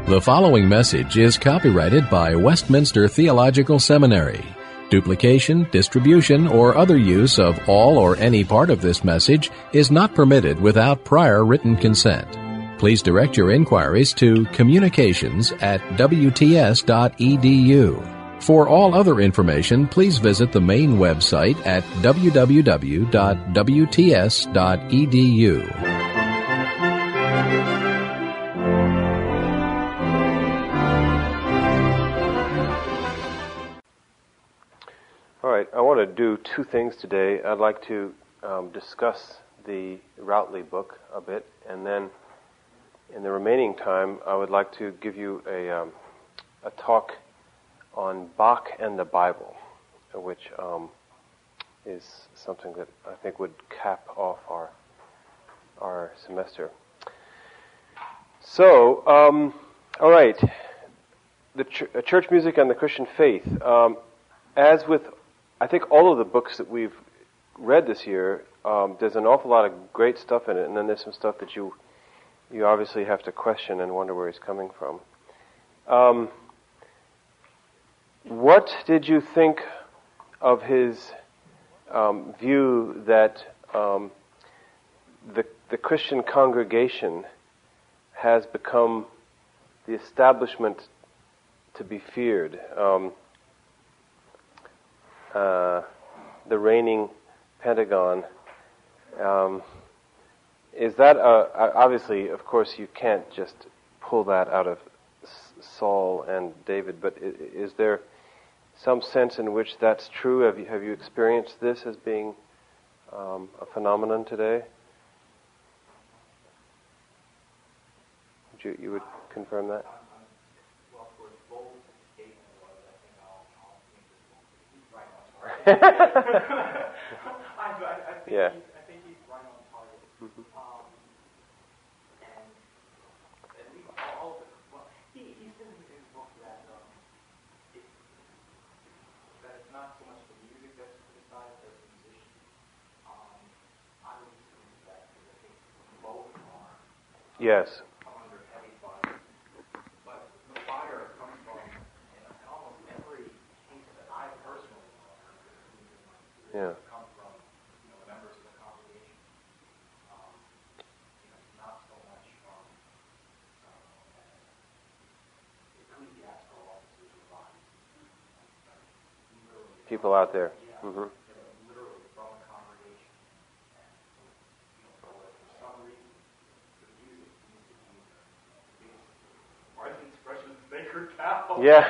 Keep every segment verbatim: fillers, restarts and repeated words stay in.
The following message is copyrighted by Westminster Theological Seminary. Duplication, distribution, or other use of all or any part of this message is not permitted without prior written consent. Please direct your inquiries to communications at w t s dot e d u. For all other information, please visit the main website at w w w dot w t s dot e d u. All right, I want to do two things today. I'd like to um, discuss the Routley book a bit, and then in the remaining time, I would like to give you a, um, a talk on Bach and the Bible, which um, is something that I think would cap off our our semester. So, um, all right, the ch- church music and the Christian faith. Um, as with I think all of the books that we've read this year, um, there's an awful lot of great stuff in it, and then there's some stuff that you you obviously have to question and wonder where he's coming from. Um, what did you think of his um, view that um, the the Christian congregation has become the establishment to be feared? Um, Uh, the reigning Pentagon. Um, is that a, obviously, of course, you can't just pull that out of Saul and David, but is there some sense in which that's true? Have you have you experienced this as being um, a phenomenon today? Would you you would confirm that? I, I, I think yeah. he's, I think he's right on target. Mm-hmm. Um, and at least all of it. Well, he, he says in his book that um, it, that it's not so much the music that's criticized as the musician. Um, I would assume that because I think both are. Yes. Come under heavy fire, but the fire comes from in almost every case that I personally. Yeah. Come from, you know, members of the congregation. Um, you know, not so much from uh, ecclesiastical officers or bodies. People out there. Yeah, mm-hmm. literally from a congregation. And, you know, for, for some reason, the music needs to be, pardon the expression, sacred cow. Yeah.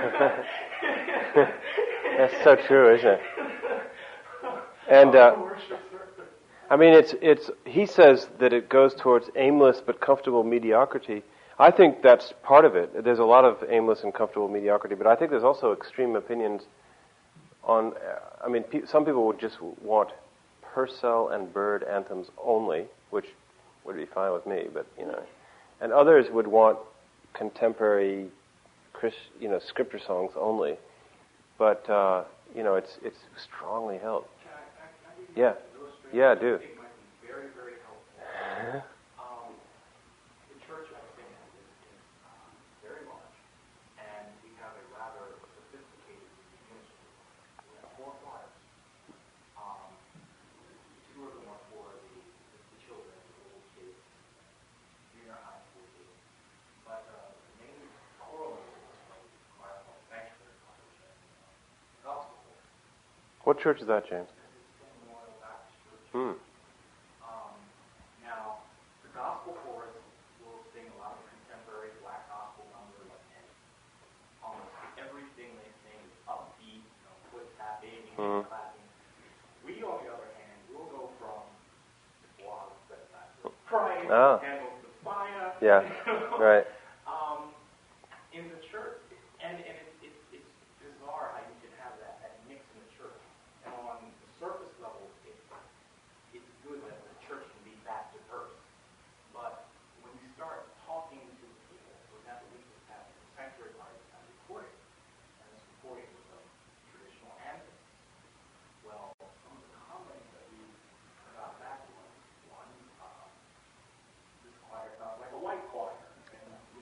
That's so true, isn't it? And uh, I mean, it's it's. He says that it goes towards aimless but comfortable mediocrity. I think that's part of it. There's a lot of aimless and comfortable mediocrity, but I think there's also extreme opinions on. I mean, pe- some people would just want Purcell and Byrd anthems only, which would be fine with me. But you know, and others would want contemporary, Chris, you know, scripture songs only. But uh, you know, it's it's strongly held. Yeah, yeah, I do. I think it might be very, very helpful. um, the church, I think, is, is uh, very large, and we have a rather sophisticated ministry. We have four choirs. Um, two of them are for the, the, the children, the little kids, junior high school kids. But uh, the main choral is a choir called Sanctuary Choir, gospel choir. What church is that, James? Hmm. Um, now, the gospel chorus will sing a lot of contemporary black gospel numbers, and almost everything they sing is upbeat, you know, foot tapping, Mm-hmm. clapping. We, on the other hand, will go from wow, crying, Oh. candles to fire. Yeah. Right. Um, in the church, and, and it, it, it's bizarre how you can have that, that mix in the church. And on the surface level, it, it's good that the church can be that diverse. But when you start talking to people, for example, we just have the sanctuary choir have recording, and this recording was of traditional anthems. Well, some of the comments that we got back was, one, uh, this choir sounds like a white choir. And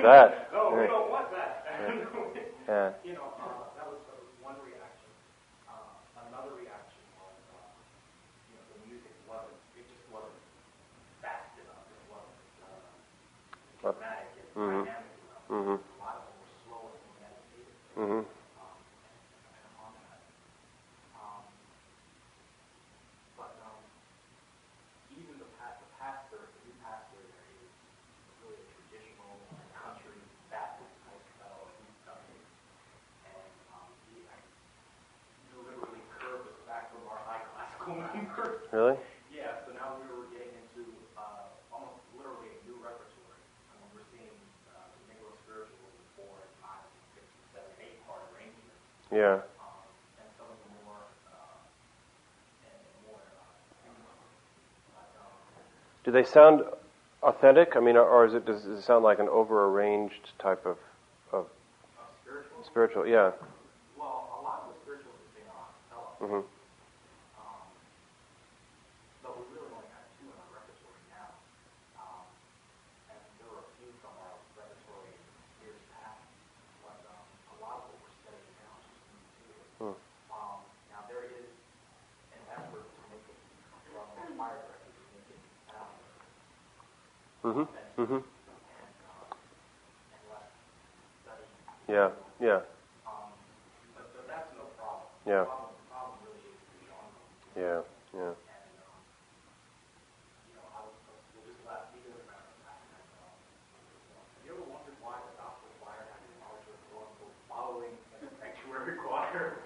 that. No, we Yeah. don't want that. Yeah. You know, uh, that was, that was one reaction. Uh, another reaction was, uh, you know, the music wasn't, it just wasn't fast enough. It wasn't uh, dramatic and Mhm. dynamic enough. Mhm. A lot of them were slow and meditative. Mhm. Um, and harmonized. Um, but um, even the, pa- the pastor, the new pastor there is really a traditional country Baptist type fellow. He's done it. And um, he like, deliberately curved us back from our high classical numbers. Really? Yeah, so now we were getting into uh, almost literally a new repertoire. I mean, we're seeing uh, the Negro spirituals in four and five and six and seven and eight part arrangements. Yeah. Um, and some of the more, uh, and more, uh, like, um, Do they sound authentic? I mean, or, or is it, does it sound like an over-arranged type of, of uh, spiritual. spiritual? Yeah. Well, a lot of the spirituals are sing a cappella. Mm-hmm. Um, but we really only have two in our repertoire now. Um, and there were a few from our repertoire in years past. But um, a lot of what we're studying now is just new to it. Hmm. Um, now there is an effort to make it from the choir director to make it sound Mm-hmm. authentic Mm-hmm. and, um, and less studied. Yeah. Yeah. Um, but, but that's no problem. Yeah. The problem, the problem really is the genre. Yeah. Yeah. And, um, you know, I was, we'll just last week as a matter of fact, and, um, have you ever wondered why the gospel choir has a larger quote-unquote following than the sanctuary choir?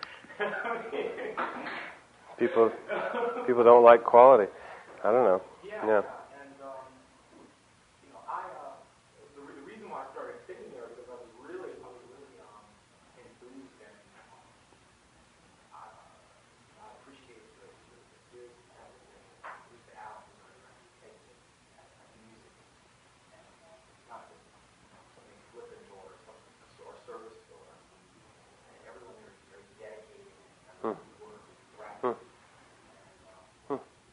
People, people don't like quality. I don't know. Yeah, Yeah. yeah, and, um, you know, I, uh, the, the reason why I started sitting there because I was really, I was really, um, enthused and, um, I, uh, I appreciated the, the, the skills that Mister Allen was very reputation at, at music, and, uh, not just something flippant or something, or service or, and everyone there is very dedicated, and Hmm. work is practice. Hmm. Hmm.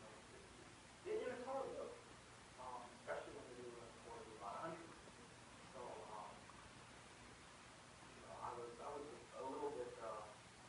It, it's hard though, um, especially when you're doing it for a hundred. So, um, you know, I was, I was a little bit, uh,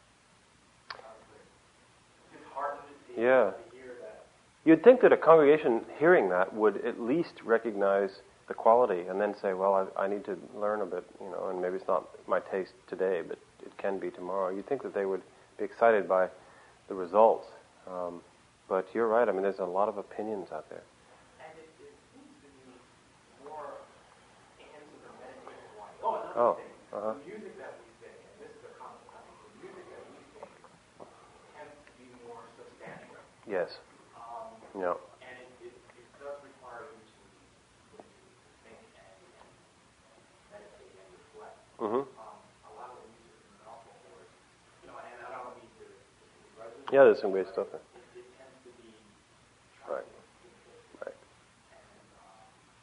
I was like, disheartened to, Yeah. to hear that. You'd think that a congregation hearing that would at least recognize the quality and then say, well, I, I need to learn a bit, you know, and maybe it's not my taste today, but it can be tomorrow. You'd think that they would be excited by the results. Um, but you're right. I mean, there's a lot of opinions out there. And it, it seems to be more into the meditative life. Oh, another Oh, thing. uh-huh. The music that we sing, and this is a common thing, the music that we sing tends to be more substantial. Yes. Um, Yeah. and it, it, it does require you to, to think and, and meditate and reflect. Mm-hmm. Um, a lot of the music in the gospel chorus, you know, and I don't mean to, to begrudge it, Yeah, there's some great stuff there. It, it tends to be Right. right. Right. And, uh,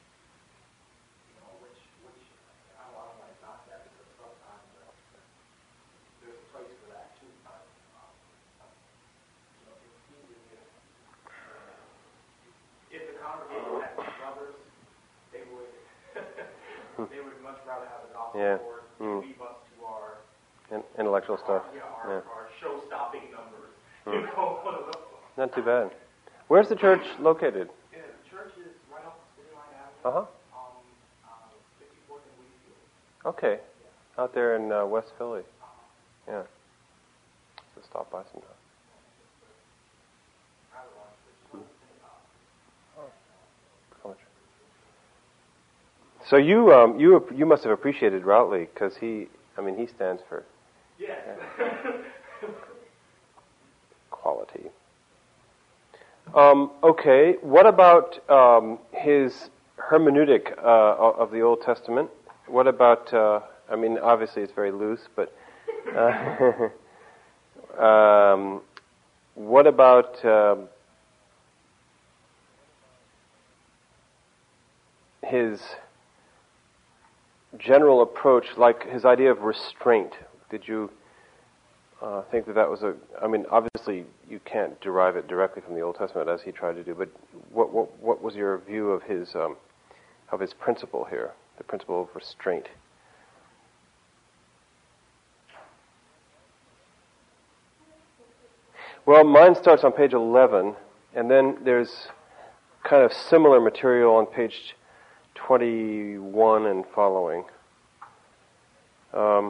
you know, which, which, I don't, I don't want to knock that because sometimes uh, there's a place for that too. But, um, you know, it seems as if, uh, if the congregation had some brothers, they would, they would much rather have the gospel Yeah. chorus Mm. leave us to our, In- intellectual stuff. our, yeah, our, Yeah. our show-stopping numbers. Mm. You know, one of those. Not too bad. Where's the church located? Yeah, the church is right off City Line Avenue. Uh-huh. Um, uh, fifty-fourth and Wheatfield. Okay. Out there in uh, West Philly. Yeah. So stop by sometime. So you um, you you must have appreciated Routley because he I mean he stands for Yes. quality. Um, okay, what about um, his hermeneutic uh, of the Old Testament? What about? Uh, I mean, obviously it's very loose, but uh, um, what about um his general approach, like his idea of restraint? Did you uh, think that that was a? I mean, obviously you can't derive it directly from the Old Testament as he tried to do, but what what what was your view of his um, of his principle here? the principle of restraint. Well, mine starts on page eleven, and then there's kind of similar material on page twenty-one and following. Um,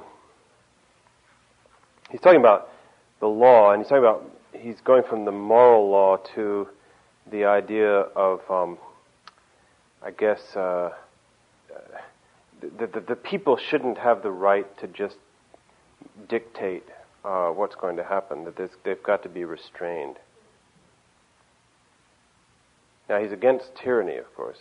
he's talking about the law, and he's talking about, he's going from the moral law to the idea of, um, I guess, uh, the, the, the people shouldn't have the right to just dictate uh, what's going to happen, that they've got to be restrained. Now, he's against tyranny, of course.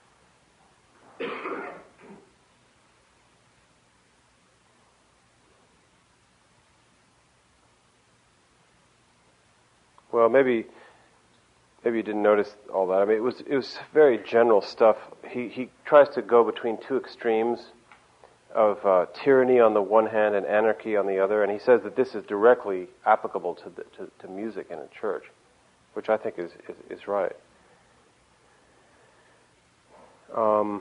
Well, maybe maybe you didn't notice all that. I mean, it was it was very general stuff. He he tries to go between two extremes of uh, tyranny on the one hand and anarchy on the other, and he says that this is directly applicable to the, to, to music in a church, which I think is is, is right. Um,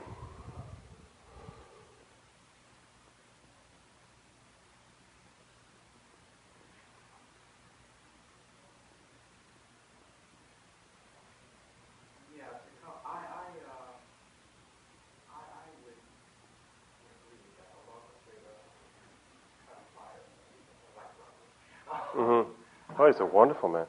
Yeah, so I, I, uh, I, I would agree with that. Although I'm afraid of kind of fire. mm-hmm. Oh, he's a wonderful man.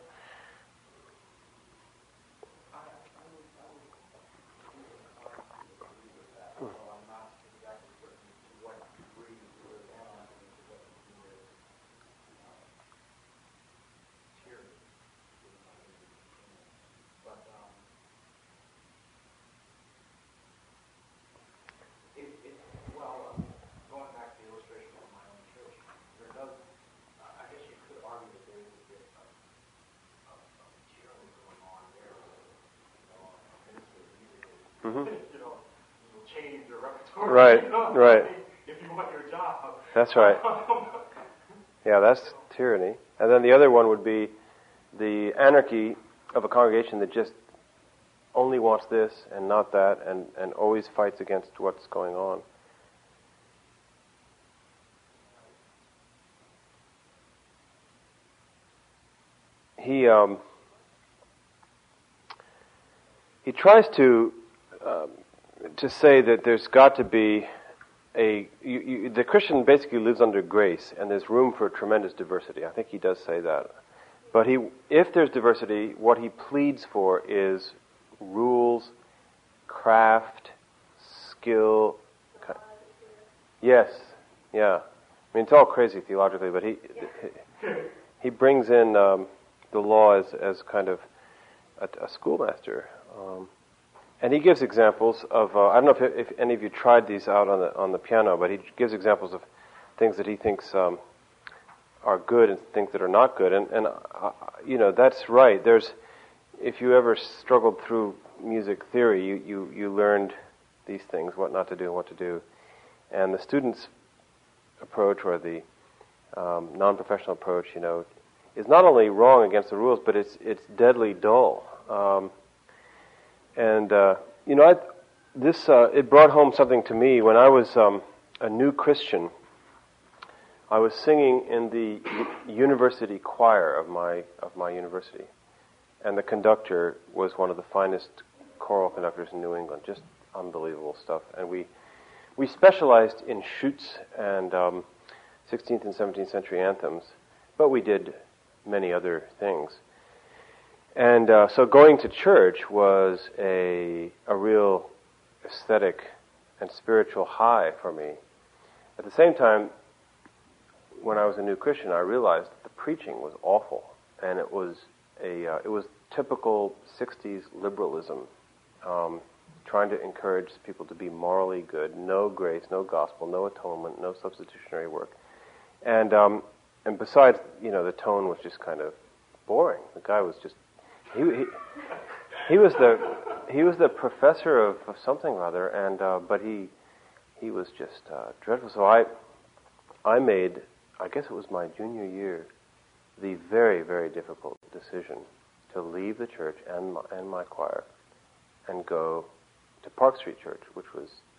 Mm-hmm. You know, you'll change your repertoire. Right, you know, right. If you want your job. That's right. Yeah, that's tyranny. And then the other one would be the anarchy of a congregation that just only wants this and not that, and, and always fights against what's going on. He um, he tries to um, to say that there's got to be a you, you, the Christian basically lives under grace, and there's room for tremendous diversity. I think he does say that. But he, if there's diversity, what he pleads for is rules, craft, skill. Yes, yeah. I mean, it's all crazy theologically, but he he brings in um, the law as as kind of a, a schoolmaster. Um, And he gives examples of, uh, I don't know if, if any of you tried these out on the on the piano, but he gives examples of things that he thinks um, are good and things that are not good. And, and uh, you know, that's right. There's, if you ever struggled through music theory, you, you, you learned these things, what not to do and what to do. And the student's approach, or the um, non-professional approach, you know, is not only wrong against the rules, but it's it's deadly dull. Um, And, uh, you know, I, this, uh, it brought home something to me. When I was um, a new Christian, I was singing in the u- university choir of my of my university. And the conductor was one of the finest choral conductors in New England. Just unbelievable stuff. And we we specialized in chutes and um, sixteenth and seventeenth century anthems, but we did many other things. And uh, so going to church was a a real aesthetic and spiritual high for me. At the same time, when I was a new Christian, I realized that the preaching was awful, and it was a uh, it was typical sixties liberalism, um, trying to encourage people to be morally good, no grace, no gospel, no atonement, no substitutionary work, and um, and besides, you know, the tone was just kind of boring. The guy was just He, he he was the he was the professor of, of something or other, and uh, but he he was just uh, dreadful. So I I made, I guess it was my junior year, the very very difficult decision to leave the church and my, and my choir and go to Park Street Church, which was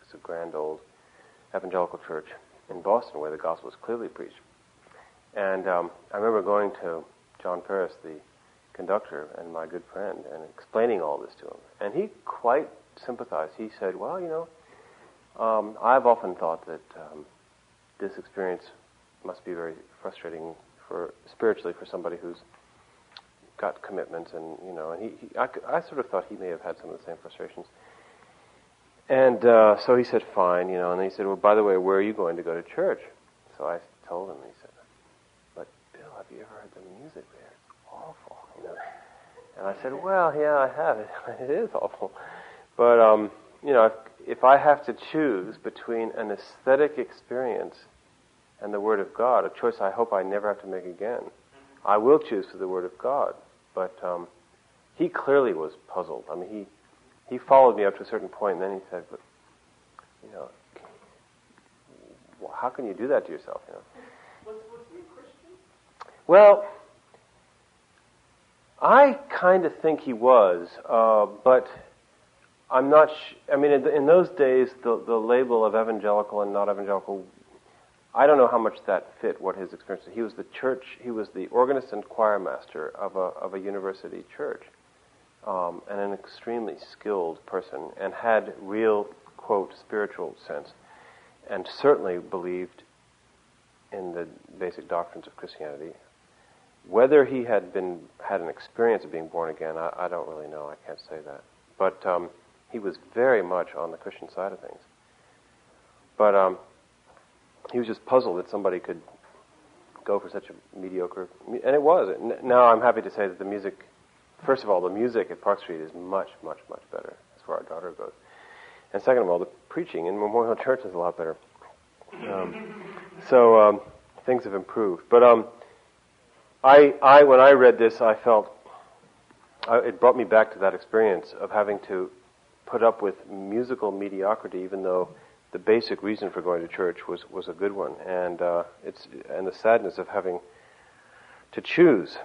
It's a grand old evangelical church in Boston where the gospel is clearly preached. And um, I remember going to John Paris, the conductor and my good friend, and explaining all this to him. And he quite sympathized. He said, well, you know, um, I've often thought that um, this experience must be very frustrating for spiritually for somebody who's got commitments, and you know, and he, he I, I sort of thought he may have had some of the same frustrations. And uh, so he said, fine, you know, and then he said, well, by the way, where are you going to go to church? So I told him, and he said, but Bill, have you ever heard the music there? It's awful, you know. And I said, well, yeah, I have. It, it is awful. But, um, you know, if, if I have to choose between an aesthetic experience and the Word of God, a choice I hope I never have to make again, I will choose for the Word of God. But um, he clearly was puzzled. I mean, he he followed me up to a certain point, and then he said, but, you know, how can you do that to yourself, you know? Was, was he a Christian? Well, I kind of think he was, uh, but I'm not sh- I mean, in, in those days, the, the label of evangelical and not evangelical, I don't know how much that fit what his experience was. He was the church, he was the organist and choir master of a, of a university church, um, and an extremely skilled person, and had real, quote, spiritual sense, and certainly believed in the basic doctrines of Christianity. Whether he had been had an experience of being born again, I, I don't really know. I can't say that. But um, he was very much on the Christian side of things. But um, he was just puzzled that somebody could go for such a mediocre... And it was. Now I'm happy to say that the music... First of all, the music at Park Street is much, much, much better as far as our daughter goes. And second of all, the preaching in Memorial Church is a lot better. Um, so um, things have improved. But um, I, I, when I read this, I felt... I, it brought me back to that experience of having to put up with musical mediocrity, even though the basic reason for going to church was, was a good one, and uh, it's and the sadness of having to choose.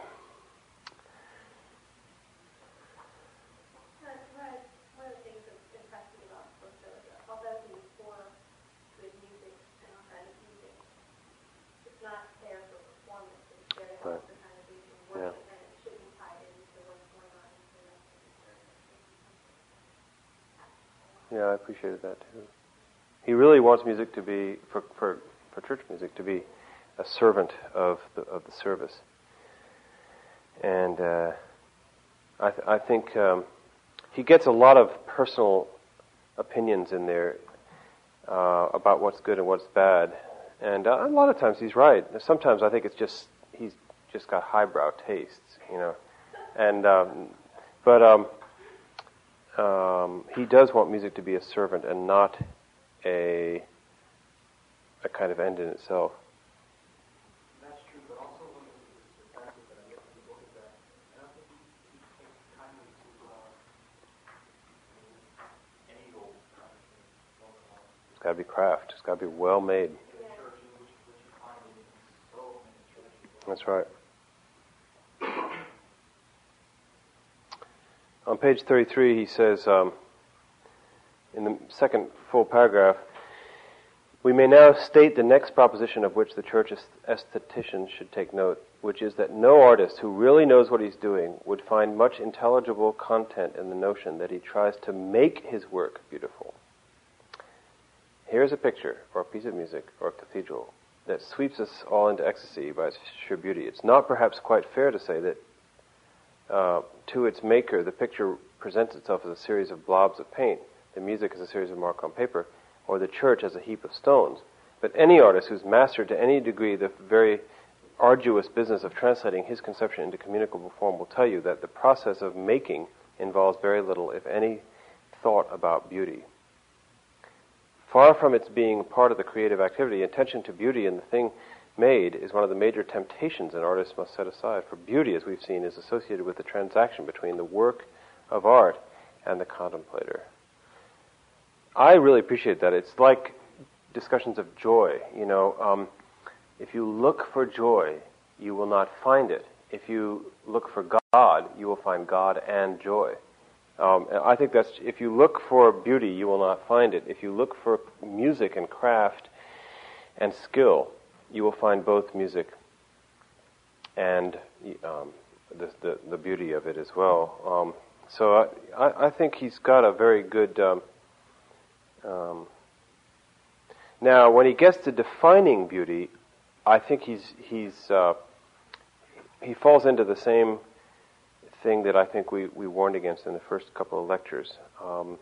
One of the things that impressed me about Porcello, although he was for good music and all kinds of music, it's not there for performance. It's there to help Right. the congregation worship, Yeah. and it should be tied into what's going on in the rest of the service. Yeah, I appreciated that too. He really wants music to be, for, for, for church music, to be a servant of the of the service. And uh, I, th- I think um, he gets a lot of personal opinions in there uh, about what's good and what's bad. And uh, a lot of times he's right. Sometimes I think it's just, he's just got highbrow tastes, you know. And, um, but um, um, he does want music to be a servant and not a a kind of end in itself. That's true, but also one of the surprises that I get from the book is that I don't think he, he takes kindly to uh, any old kind of thing. It's got to be craft. It's got to be well made. In the church, which, which you find in so many churches. That's right. On page thirty-three, he says, um, in the second full paragraph, we may now state the next proposition of which the church aesthetician should take note, which is that no artist who really knows what he's doing would find much intelligible content in the notion that he tries to make his work beautiful. Here's a picture, or a piece of music, or a cathedral, that sweeps us all into ecstasy by its sheer beauty. It's not perhaps quite fair to say that uh, to its maker, the picture presents itself as a series of blobs of paint, the music as a series of mark on paper, or the church as a heap of stones. But any artist who's mastered to any degree the very arduous business of translating his conception into communicable form will tell you that the process of making involves very little, if any, thought about beauty. Far from its being part of the creative activity, attention to beauty in the thing made is one of the major temptations an artist must set aside. For beauty, as we've seen, is associated with the transaction between the work of art and the contemplator. I really appreciate that. It's like discussions of joy. You know, um, if you look for joy, you will not find it. If you look for God, you will find God and joy. Um, and I think that's, if you look for beauty, you will not find it. If you look for music and craft and skill, you will find both music and um, the, the the beauty of it as well. Um, so I, I, I think he's got a very good. Um, um, now, when he gets to defining beauty, I think he's he's uh, he falls into the same thing that I think we, we warned against in the first couple of lectures. Um,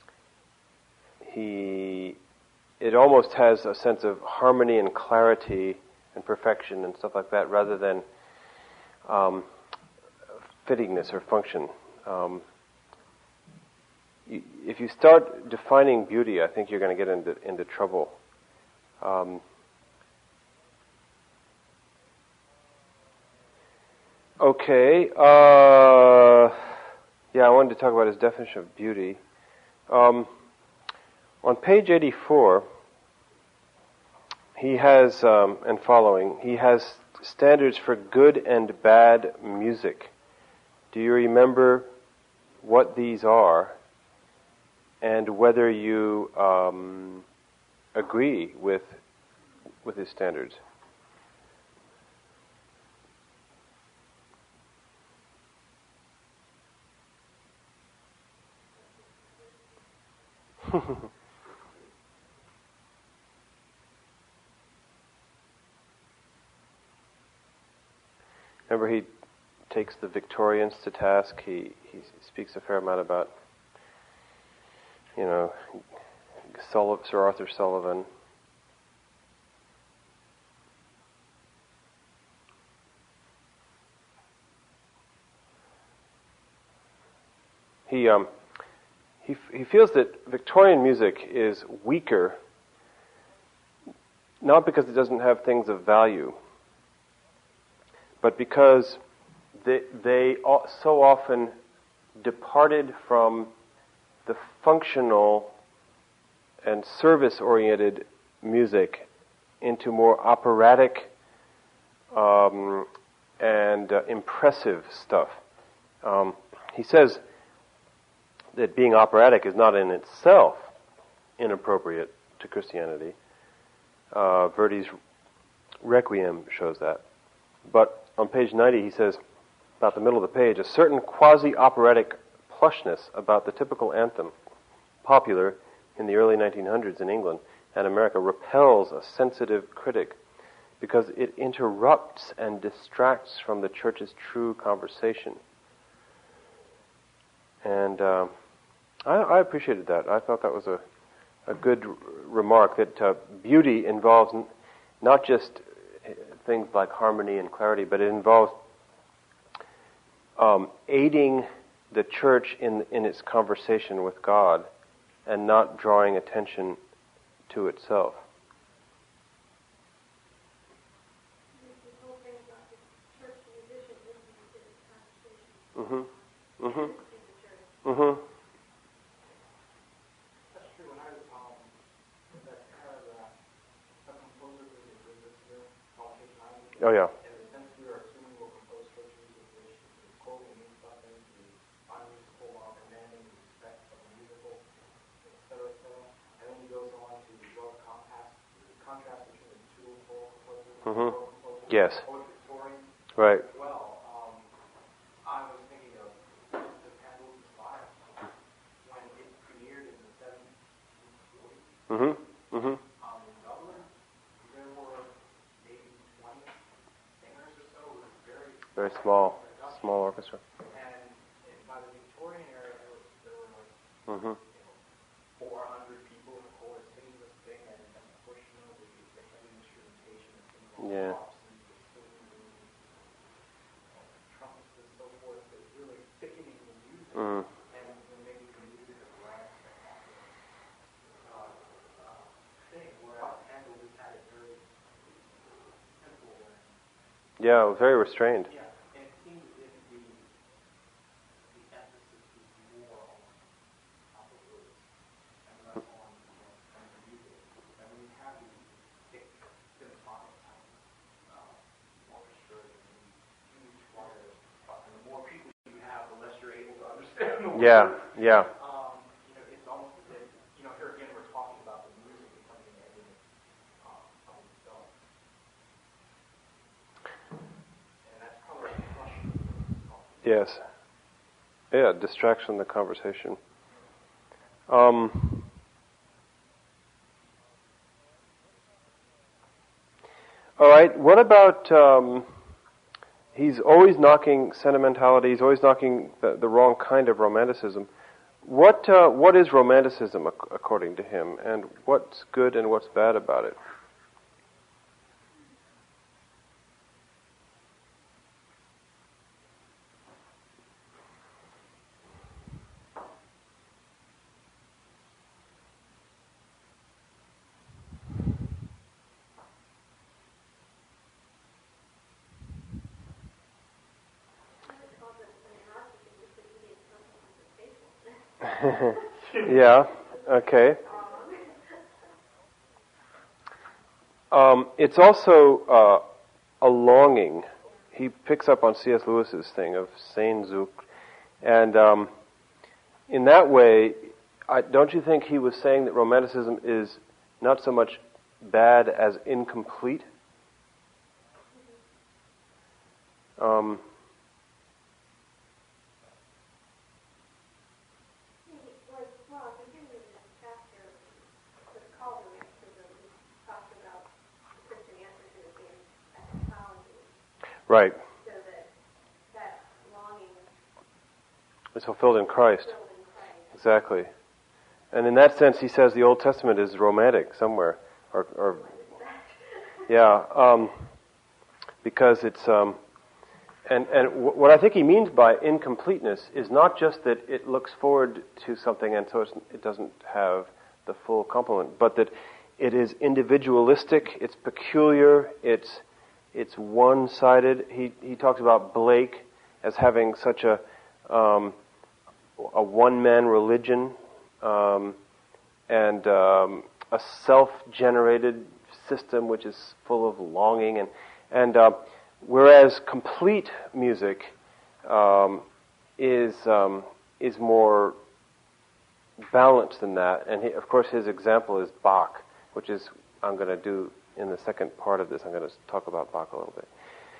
he it almost has a sense of harmony and clarity and perfection and stuff like that, rather than um, fittingness or function. Um, you, if you start defining beauty, I think you're going to get into into trouble. Um, okay. Uh, yeah, I wanted to talk about his definition of beauty. Um, on page eighty-four, he has, um, and following, he has standards for good and bad music. Do you remember what these are, and whether you um, agree with with his standards? Remember, he takes the Victorians to task. He he speaks a fair amount about, you know, Sul- Sir Arthur Sullivan. He um he he feels that Victorian music is weaker, not because it doesn't have things of value, but because they, they so often departed from the functional and service-oriented music into more operatic um, and uh, impressive stuff. Um, he says that being operatic is not in itself inappropriate to Christianity. Uh, Verdi's Requiem shows that. But on page ninety, he says, about the middle of the page, a certain quasi-operatic plushness about the typical anthem, popular in the early nineteen hundreds in England and America, repels a sensitive critic because it interrupts and distracts from the church's true conversation. And uh, I, I appreciated that. I thought that was a, a good r- remark, that uh, beauty involves n- not just things like harmony and clarity, but it involves um, aiding the church in in its conversation with God and not drawing attention to itself. Mm-hmm. Mm-hmm. Mm-hmm. That's true. When I was um, that paragraph, a composer was a business here, politics nine. Oh, yeah. In a sense, we are assuming we'll compose church music which is quoting means something, the unmusical while commanding the respect of the musical, et cetera, et cetera. And then he goes on to draw the contrast, the contrast between the two choral composers, Mm-hmm. choral composers, Yes. poet Victorian. Right. As well, um, I was thinking of the Candles of Fire when it premiered in the seventeen forties. Mm-hmm. Mm-hmm. Um, in Dublin, there were maybe twenty singers or so. It was very Very small, small orchestra. And in- by the Victorian era, there, was, there were like Mm-hmm. you know, four hundred people in the chorus singing this thing, and, and of course, you know, the, the heavy instrumentation and things like Yeah. drops and the cymbals and trumpets and so forth, is really thickening the music Mm. and, and making the music a grand spectacular uh, uh, thing, whereas Handel just had it very simple and Yeah, very restrained. yeah, and it seemed as if the the emphasis was more on top of words and less on, on the music. And when you have these thick symphonic type uh, orchestras and these huge choirs, and the more people you have, the less you're able to understand the know, Yeah, words, yeah. um, you know, it's almost as if, you know, here again we're talking about the music becoming an end in um, of itself. And that's probably a crush of the Yes. Yeah, distraction from the conversation. Um, all right, what about, um, he's always knocking sentimentality, he's always knocking the, the wrong kind of romanticism. What uh, what is romanticism ac- according to him, and what's good and what's bad about it? Yeah, okay. Um, it's also uh, a longing. He picks up on C S. Lewis's thing of Sehnsucht, and um, in that way, I, don't you think he was saying that romanticism is not so much bad as incomplete? Um, Like, well, at the beginning of this chapter, it's called romanticism. He talks about the Christian answer to it being eschatology, right. so that that longing It's fulfilled in Christ. is filled in Christ. Exactly. And in that sense, he says the Old Testament is romantic somewhere, or, or yeah, um, because it's um, and and w- what I think he means by incompleteness is not just that it looks forward to something and so it's, it doesn't have the full complement, but that it is individualistic, it's peculiar, it's it's one-sided. He he talks about Blake as having such a um, a one-man religion. Um, and um, a self-generated system which is full of longing, and and uh, whereas complete music um, is um, is more balanced than that. And he, of course, his example is Bach, which is I'm going to do in the second part of this. I'm going to talk about Bach a little bit.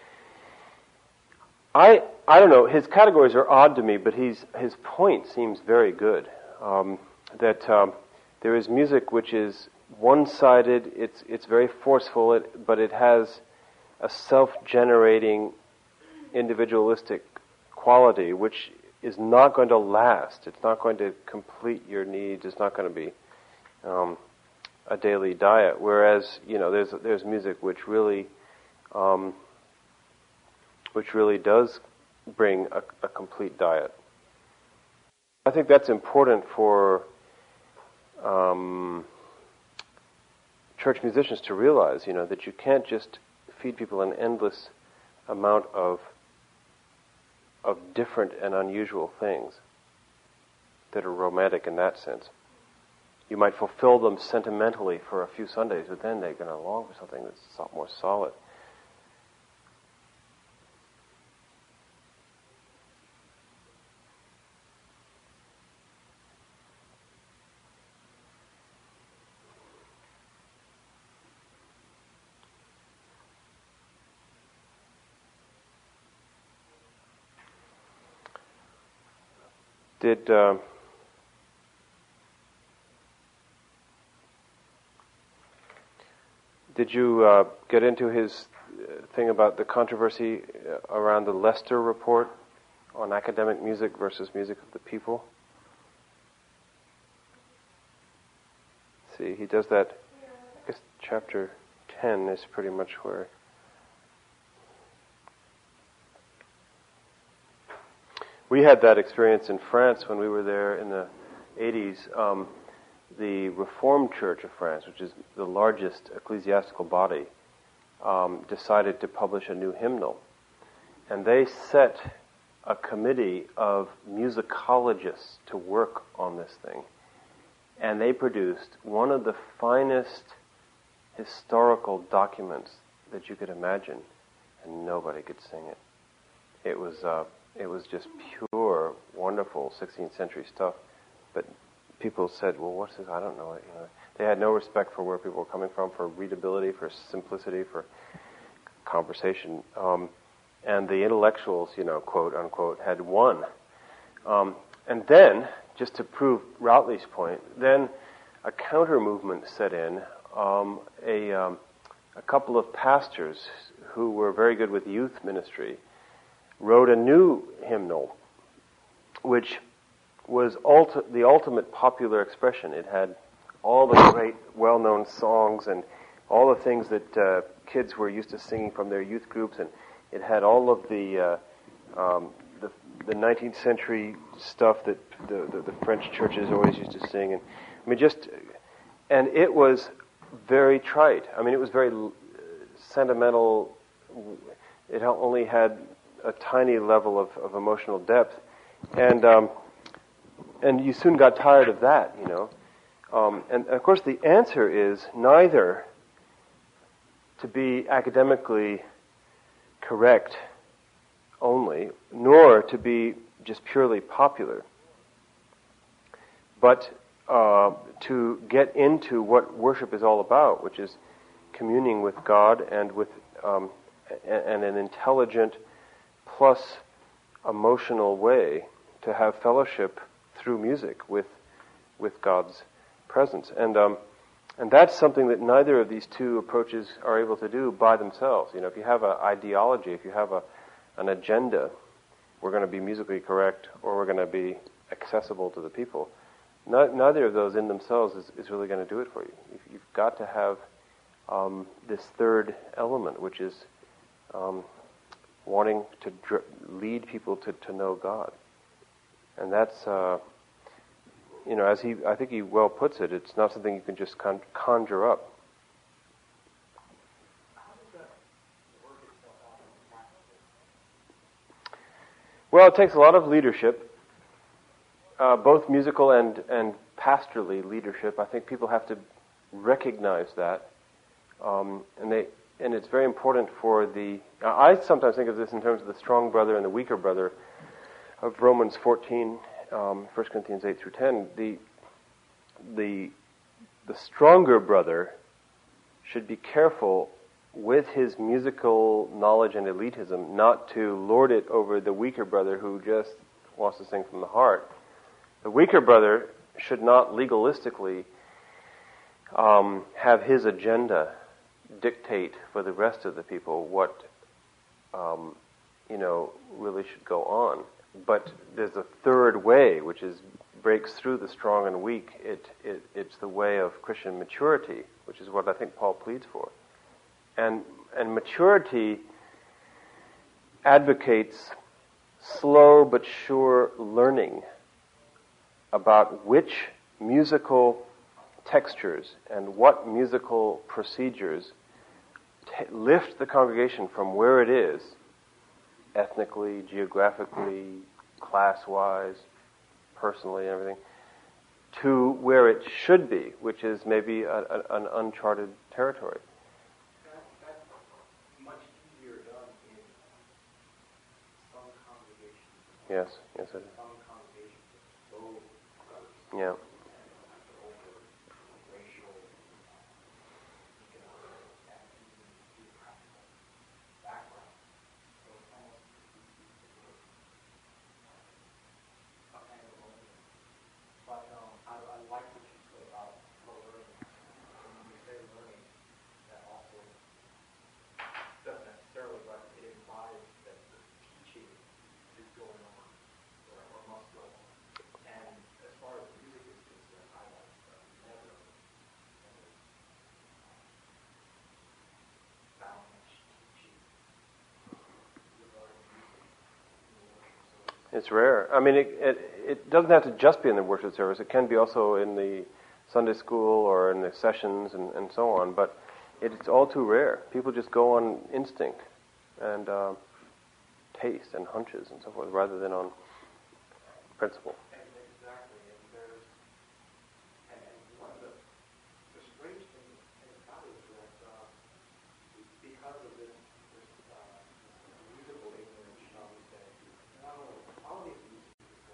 I I don't know. His categories are odd to me, but he's his point seems very good. Um, that um, there is music which is one-sided. It's it's very forceful, it, but it has a self-generating, individualistic quality which is not going to last. It's not going to complete your needs. It's not going to be um, a daily diet. Whereas you know, there's there's music which really um, which really does bring a, a complete diet. I think that's important for um, church musicians to realize, you know, that you can't just feed people an endless amount of of different and unusual things that are romantic in that sense. You might fulfill them sentimentally for a few Sundays, but then they're going to long for something that's a lot more solid. Did uh, did you uh, get into his uh, thing about the controversy uh, around the Lester report on academic music versus music of the people? See, he does that. I guess chapter ten is pretty much where. We had that experience in France when we were there in the eighties. Um, the Reformed Church of France, which is the largest ecclesiastical body, um, decided to publish a new hymnal. And they set a committee of musicologists to work on this thing. And they produced one of the finest historical documents that you could imagine, and nobody could sing it. It was uh, it was just pure were wonderful sixteenth century stuff, but people said, well, what's this? I don't know it. You know, they had no respect for where people were coming from, for readability, for simplicity, for conversation. Um, and the intellectuals, you know, quote unquote, had won. Um, and then, just to prove Routley's point, then a counter movement set in. Um, a, um, a couple of pastors who were very good with youth ministry wrote a new hymnal, which was ulti- the ultimate popular expression. It had all the great, well-known songs and all the things that uh, kids were used to singing from their youth groups, and it had all of the uh, um, the, the nineteenth century stuff that the, the, the French churches always used to sing. And I mean, just and it was very trite. I mean, it was very uh, sentimental. It only had a tiny level of, of emotional depth, and um, and you soon got tired of that, you know. Um, and of course, the answer is neither to be academically correct only, nor to be just purely popular, but uh, to get into what worship is all about, which is communing with God and with um, and an intelligent plus emotional way to have fellowship through music with with God's presence. And um, and that's something that neither of these two approaches are able to do by themselves. You know, if you have an ideology, if you have a an agenda, we're going to be musically correct or we're going to be accessible to the people. Not, neither of those in themselves is, is really going to do it for you. You've, you've got to have um, this third element, which is um, wanting to dr- lead people to, to know God. And that's, uh, you know, as he, I think he well puts it, it's not something you can just con- conjure up. How does that work itself out in practice? Well, it takes a lot of leadership, uh, both musical and, and pastorally leadership. I think people have to recognize that. Um, and they, and it's very important for the, uh, I sometimes think of this in terms of the strong brother and the weaker brother of Romans fourteen, um, First Corinthians eight through ten. The, the, the stronger brother should be careful with his musical knowledge and elitism not to lord it over the weaker brother who just wants to sing from the heart. The weaker brother should not legalistically um, have his agenda dictate for the rest of the people what um, you know really should go on. But there's a third way, which is breaks through the strong and weak. It, it it's the way of Christian maturity, which is what I think Paul pleads for. And and maturity advocates slow but sure learning about which musical textures and what musical procedures t- lift the congregation from where it is, ethnically, geographically, class-wise, personally, and everything, to where it should be, which is maybe a, a, an uncharted territory. That, that's much easier done in some congregations. Yes, yes, it is. Some congregations are so diverse. Yeah. Over racial, economic, and even geographical background. So it's almost a kind of lonely. But um, I, I like what you said about co-learning. When you say learning, that also doesn't necessarily, but it implies that the teaching is going on or, or must go on. And as far as music is concerned, I like uh, never, never found much teaching regarding music in the worship service. It's rare. I mean, it, it it doesn't have to just be in the worship service. It can be also in the Sunday school or in the sessions and, and so on. But it's all too rare. People just go on instinct and uh, taste and hunches and so forth, rather than on principle. And exactly, and there's, and, and one of the, the strange thing about it is that uh, because of this, this uh, musical ignorance, shall we say, not only the quality of music is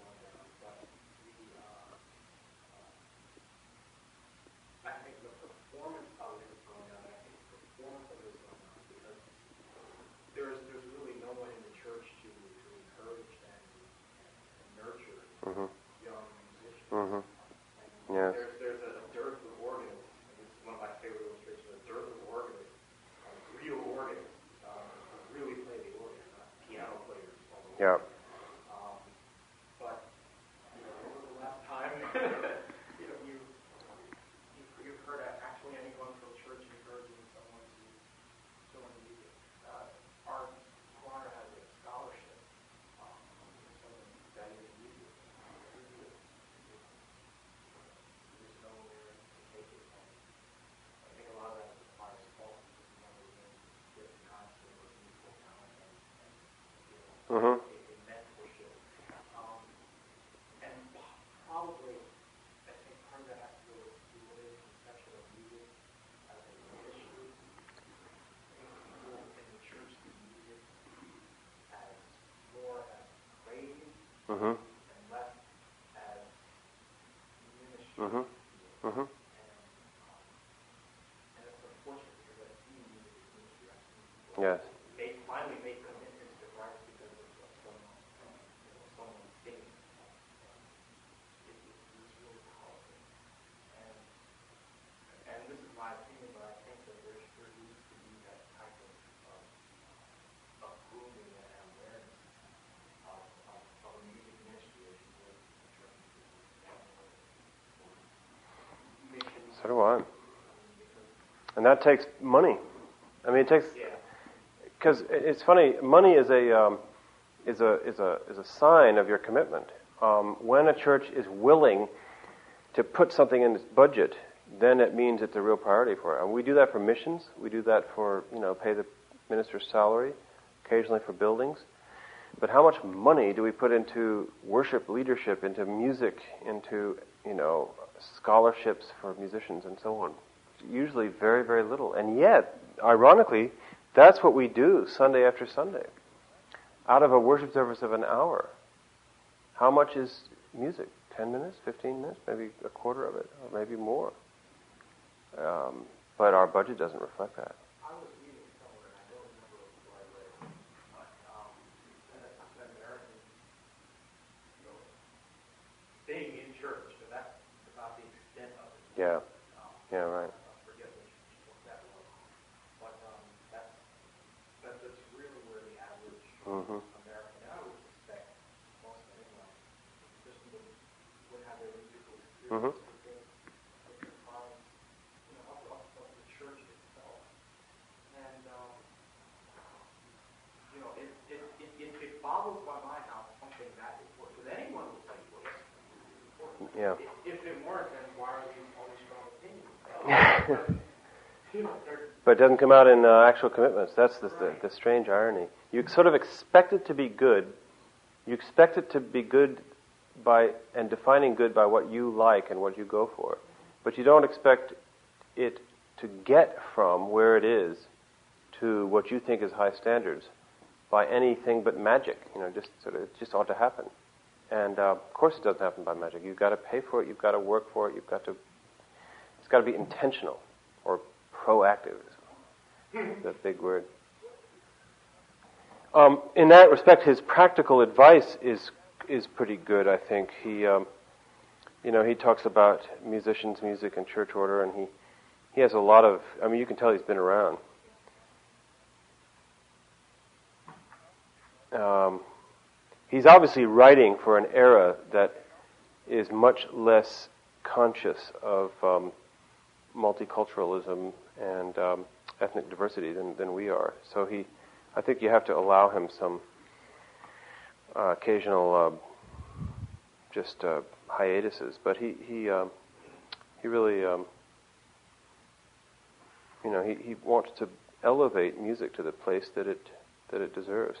Mhm. young musicians. Mhm. And Yes. There's, there's a dearth of organists. And this is one of my favorite illustrations, a dearth of organists, um, real organists, um, who really play the organ, not piano players. although- Yeah. Um, but, you know, over the last time, you know, you, you, you've heard, actually anyone from church encouraging someone to go into music. Uh, our choir has a scholarship um, for someone studying music. There's nowhere to take it. And I think a lot of that is the choir's fault because we never really get the concept of musical talent and, and you know, Mhm. a, a mentorship. Um, and probably, I think part of that has to do with the limited conception of music as a ministry. I think people in the church see music as more as praise Mhm. and less as ministry. Mhm. Mhm. And, um, and it's unfortunate because I see music as ministry. I see people Yes. they finally make commitments to Christ because of of someone, you know, someone singing. It, it, it's really powerful. And and this is my opinion, but I think that there, there needs to be that type of of, of grooming and awareness of, of, of a music ministry as you would in church. Missions. So do I. And that takes money. I mean, it takes Yeah. because it's funny. Money is a um, is a is a is a sign of your commitment. Um, when a church is willing to put something in its budget, then it means it's a real priority for it. And we do that for missions. We do that for you know pay the minister's salary, occasionally for buildings. But how much money do we put into worship leadership, into music, into you know scholarships for musicians and so on? Usually very, very little. And yet, ironically, that's what we do Sunday after Sunday. Out of a worship service of an hour, how much is music? Ten minutes, fifteen minutes, maybe a quarter of it, or maybe more. Um, but our budget doesn't reflect that. I was reading somewhere, and I don't remember where I read it, but um, that, that Americans, you know, staying in church, but that's about the extent of it. Yeah. Um, Yeah, right. I forget which what that was, but um, that's that, that's really where the average Mm-hmm. American, and I would suspect most of anyone, just would, would have their musical Mm-hmm. experience within, within the confines, you know, of, of, of the church itself. And, um, you know, it, it, it, it, it boggles my mind how something that important, because anyone will tell you what is important. Yeah. If, if it weren't, then why are these all these strong opinions? You know, they're, But it doesn't come out in uh, actual commitments. That's the, the, the strange irony. You sort of expect it to be good. You expect it to be good by, and defining good by what you like and what you go for. But you don't expect it to get from where it is to what you think is high standards by anything but magic. You know, just sort of, it just ought to happen. And uh, of course it doesn't happen by magic. You've got to pay for it. You've got to work for it. You've got to, it's got to be intentional or proactive. That big word. Um, in that respect, his practical advice is is pretty good. I think he, um, you know, he talks about musicians, music, and church order, and he he has a lot of. I mean, you can tell he's been around. Um, he's obviously writing for an era that is much less conscious of um, multiculturalism and um, ethnic diversity than, than we are. So he, I think you have to allow him some uh, occasional uh, just uh, hiatuses. But he he um, he really um, you know he, he wants to elevate music to the place that it that it deserves.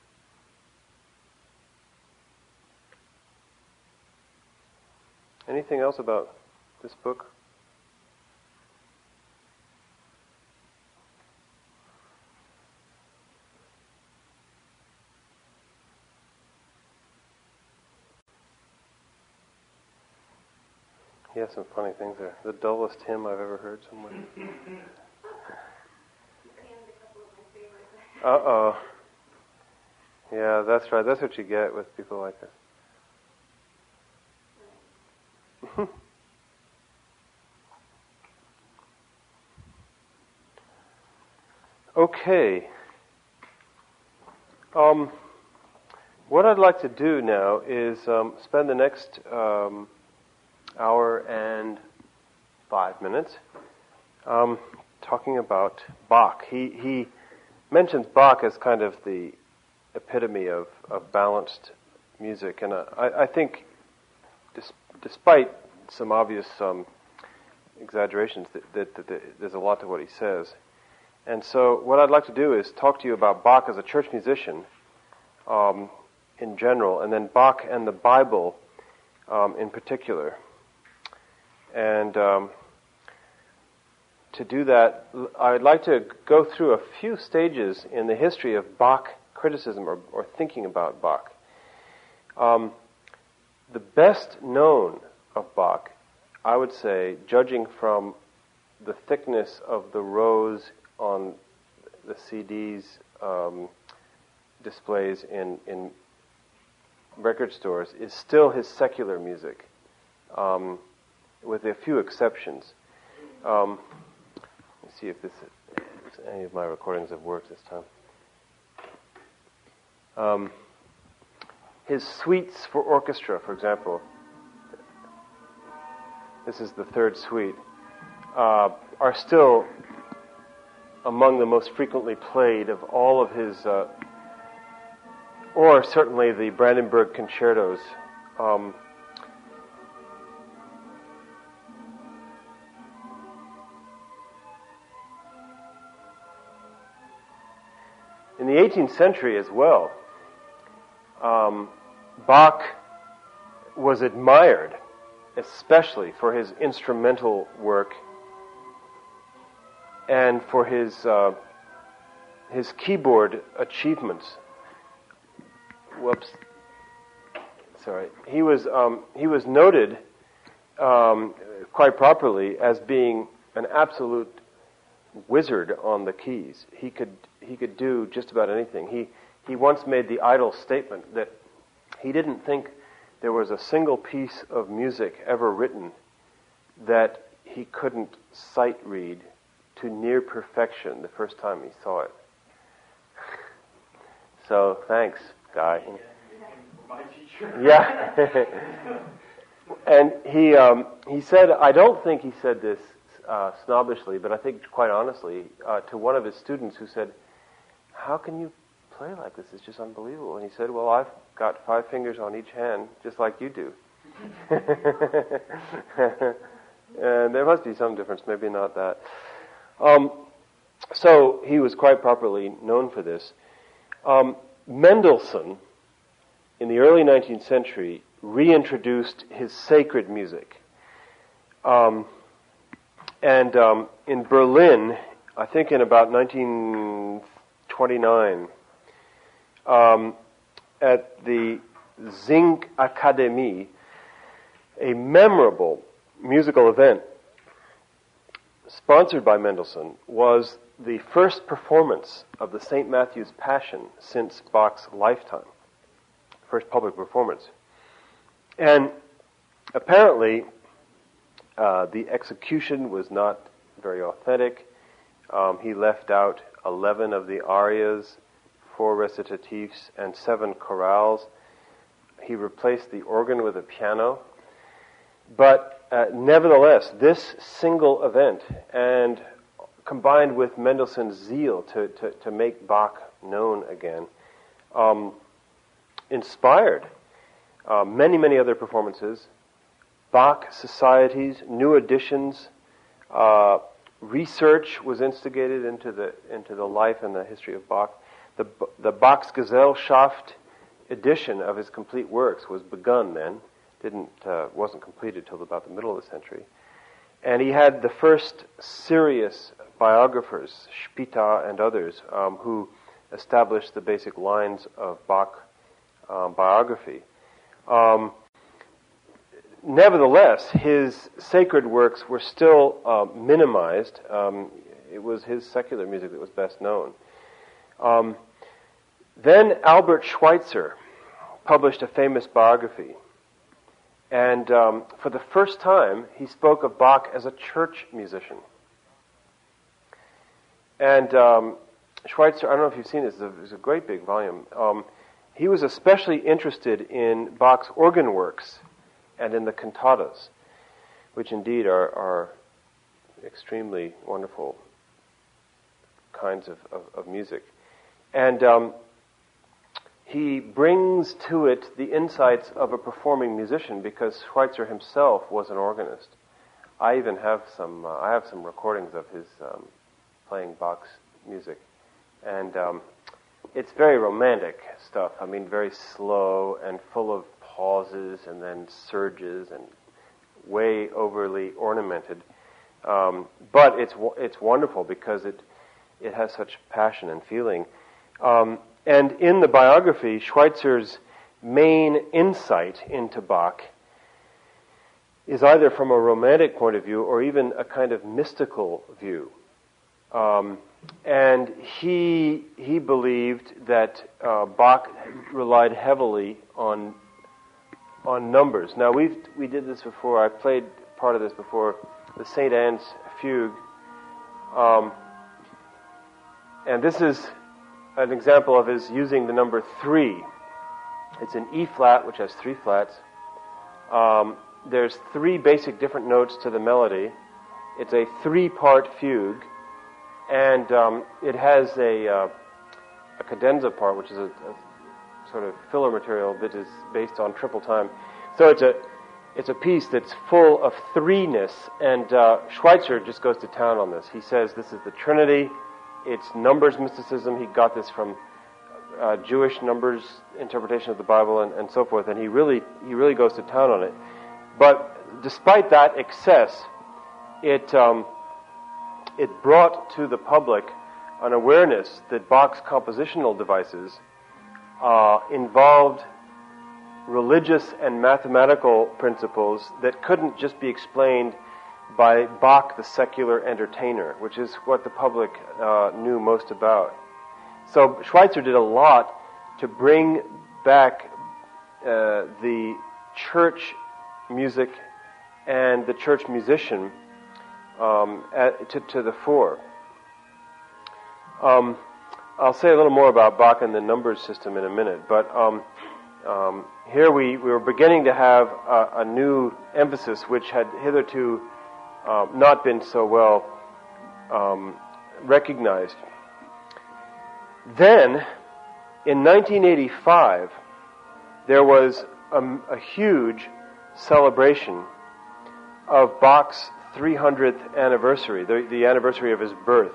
Anything else about this book? He has some funny things there. The dullest hymn I've ever heard somewhere. And a couple of my favorites. Uh-oh. Yeah, that's right. That's what you get with people like this. Okay. Um, what I'd like to do now is um, spend the next um, hour and five minutes um, talking about Bach. He he mentions Bach as kind of the epitome of, of balanced music, and uh, I, I think, dis- despite some obvious um, exaggerations, that, that, that, that there's a lot to what he says. And so what I'd like to do is talk to you about Bach as a church musician um, in general, and then Bach and the Bible um, in particular. And um, to do that, I'd like to go through a few stages in the history of Bach criticism or, or thinking about Bach. Um, the best known of Bach, I would say, judging from the thickness of the rows on the C Ds um, displays in, in record stores, is still his secular music, um, with a few exceptions. Um, let's see if this if any of my recordings have worked this time. Um, his suites for orchestra, for example, this is the third suite, uh, are still among the most frequently played of all of his, uh, or certainly the Brandenburg concertos. Um, in the eighteenth century as well, um, Bach was admired, especially for his instrumental work and for his uh, his keyboard achievements. Whoops. Sorry. He was um, he was noted um, quite properly as being an absolute wizard on the keys. He could he could do just about anything. He he once made the idle statement that he didn't think there was a single piece of music ever written that he couldn't sight read to near perfection the first time he saw it. So thanks, Guy. My teacher. Yeah. And he um, he said, I don't think he said this uh, snobbishly, but I think quite honestly, uh, to one of his students who said, how can you play like this? It's just unbelievable. And he said, well, I've got five fingers on each hand, just like you do. And there must be some difference, maybe not that. Um, so he was quite properly known for this. Um, Mendelssohn, in the early nineteenth century, reintroduced his sacred music. Um, and um, in Berlin, I think in about nineteen twenty-nine, um, at the Singakademie, a memorable musical event sponsored by Mendelssohn was the first performance of the Saint Matthew's Passion since Bach's lifetime. First public performance. And apparently, uh, the execution was not very authentic. Um, he left out eleven of the arias, four recitatifs, and seven chorales. He replaced the organ with a piano. But uh, nevertheless, this single event, and combined with Mendelssohn's zeal to, to, to make Bach known again, um, inspired uh, many, many other performances, Bach societies, new editions, uh, research was instigated into the into the life and the history of Bach. The the Bach's Gesellschaft edition of his complete works was begun then. Didn't uh, wasn't completed till about the middle of the century, and he had the first serious biographers, Spitta and others, um, who established the basic lines of Bach um, biography. Um, nevertheless, his sacred works were still uh, minimized. Um, it was his secular music that was best known. Um, then Albert Schweitzer published a famous biography. And um, for the first time, he spoke of Bach as a church musician. And um, Schweitzer, I don't know if you've seen this, it's a, a great big volume. Um, he was especially interested in Bach's organ works and in the cantatas, which indeed are, are extremely wonderful kinds of, of, of music. And um, he brings to it the insights of a performing musician because Schweitzer himself was an organist. I even have some, uh, I have some recordings of his um, playing Bach's music. And um, it's very romantic stuff. I mean, very slow and full of pauses and then surges and way overly ornamented. Um, but it's it's wonderful because it it has such passion and feeling. Um, and in the biography, Schweitzer's main insight into Bach is either from a romantic point of view or even a kind of mystical view. Um, and he he believed that uh, Bach relied heavily on on numbers. Now we we did this before. I played part of this before, the Saint Anne's Fugue, um, and this is an example of his using the number three. It's an E flat, which has three flats. Um, there's three basic different notes to the melody. It's a three-part fugue. And um, it has a, uh, a cadenza part, which is a, a sort of filler material that is based on triple time. So it's a it's a piece that's full of threeness, and uh, Schweitzer just goes to town on this. He says this is the Trinity. It's numbers mysticism. He got this from uh, Jewish numbers interpretation of the Bible, and, and so forth. And he really he really goes to town on it. But despite that excess, it. Um, It brought to the public an awareness that Bach's compositional devices uh, involved religious and mathematical principles that couldn't just be explained by Bach the secular entertainer, which is what the public uh, knew most about. So Schweitzer did a lot to bring back uh, the church music and the church musician Um, at, to, to the fore. Um, I'll say a little more about Bach and the numbers system in a minute, but um, um, here we, we were beginning to have a, a new emphasis which had hitherto uh, not been so well um, recognized. Then, in nineteen eighty-five, there was a, a huge celebration of Bach's three hundredth anniversary, the, the anniversary of his birth.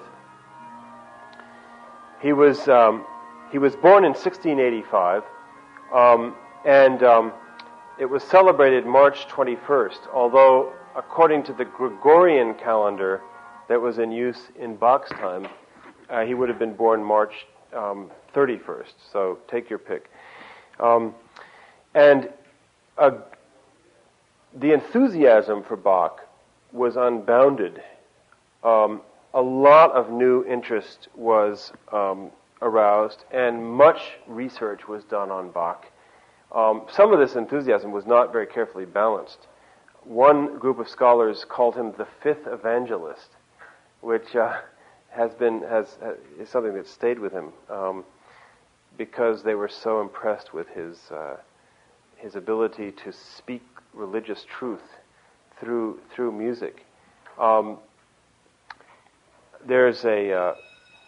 He was um, he was born in sixteen eighty-five, um, and um, it was celebrated March twenty-first, although according to the Gregorian calendar that was in use in Bach's time, uh, he would have been born March um, thirty-first, so take your pick. Um, and uh, the enthusiasm for Bach was unbounded. Um, a lot of new interest was um, aroused, and much research was done on Bach. Um, some of this enthusiasm was not very carefully balanced. One group of scholars called him the fifth evangelist, which uh, has been has uh, is something that stayed with him um, because they were so impressed with his uh, his ability to speak religious truth through through music. Um, there's a uh,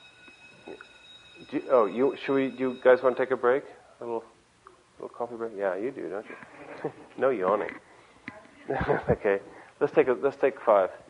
do, oh you should we do you guys want to take a break? A little little coffee break? Yeah, you do, don't you? No yawning. Okay, let's take a let's take five.